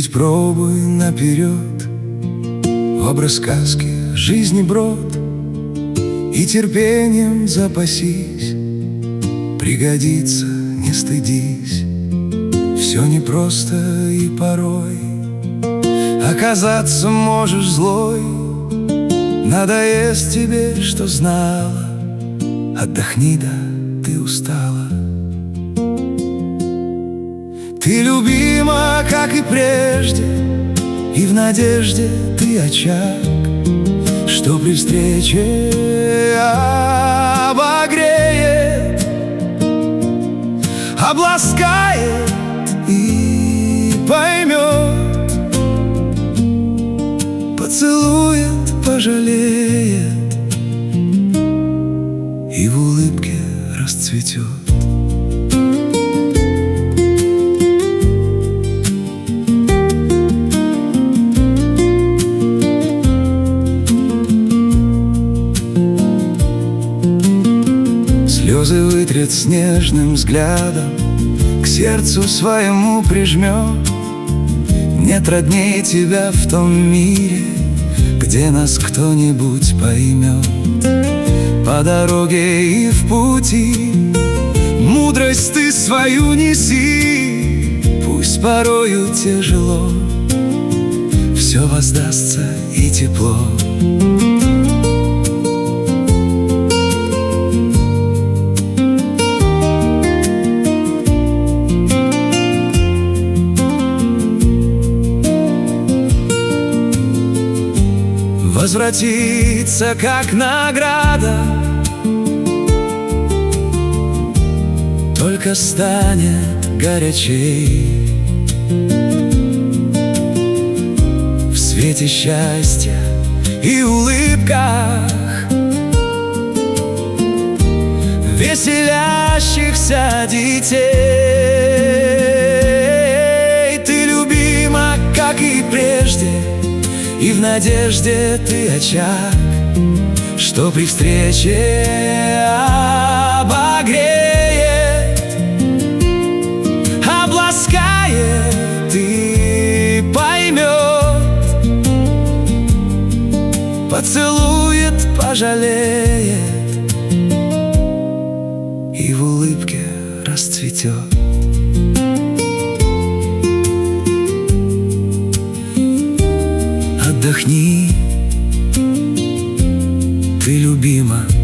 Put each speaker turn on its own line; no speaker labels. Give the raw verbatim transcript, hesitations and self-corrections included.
Ведь пробуй наперед образ сказки, жизни брод, и терпением запасись, пригодится, не стыдись. Все непросто и порой оказаться можешь злой. Надоест тебе, что знала, отдохни, да ты устала. Ты любима, как и прежде, и в надежде ты очаг, что при встрече обогреет, обласкает и поймет, поцелует, пожалеет и в улыбке расцветет. Слезы вытрет с нежным взглядом, к сердцу своему прижмет. Нет родней тебя в том мире, где нас кто-нибудь поймет. По дороге и в пути мудрость ты свою неси. Пусть порою тяжело, все воздастся и тепло. Возвратится, как награда, только станет горячей. В свете счастья и улыбках веселящихся детей. Ты любима, как и прежде, и в надежде ты очаг, что при встрече обогреет, обласкает и поймет, поцелует, пожалеет и в улыбке расцветет. Отдохни, ты любима.